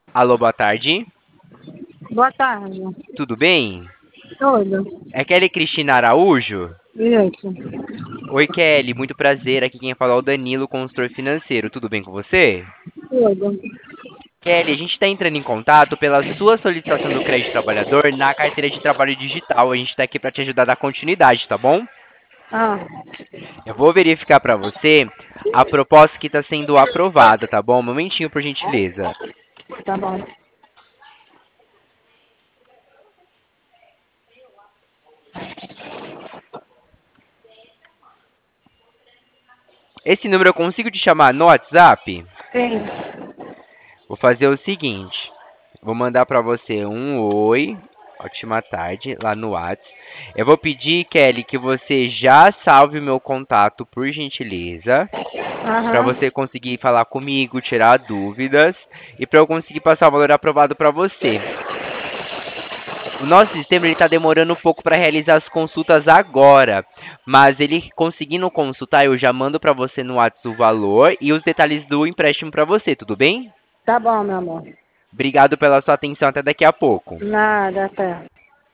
Alô, boa tarde. Boa tarde. Tudo bem? Tudo. É Kelly Cristina Araújo? Isso. Oi, Kelly, muito prazer. Aqui quem fala é o Danilo, consultor financeiro. Tudo bem com você? Tudo. Kelly, a gente está entrando em contato pela sua solicitação do crédito trabalhador na carteira de trabalho digital. A gente está aqui para te ajudar a dar continuidade, tá bom? Ah, Eu vou verificar para você a proposta que está sendo aprovada, tá bom? Um momentinho, por gentileza. tá bom. Esse número eu consigo te chamar no WhatsApp? Sim. Vou fazer o seguinte. Vou mandar para você um oi, ótima tarde, lá no Whats. Eu vou pedir, Kelly, que você já salve o meu contato, por gentileza, para Aham. você conseguir falar comigo, tirar dúvidas e para eu conseguir passar o valor aprovado para você. O nosso sistema ele está demorando um pouco para realizar as consultas agora, mas ele conseguindo consultar, eu já mando para você no Whats o valor e os detalhes do empréstimo para você, tudo bem? Tá bom, meu amor. Obrigado pela sua atenção, até daqui a pouco. Nada, até.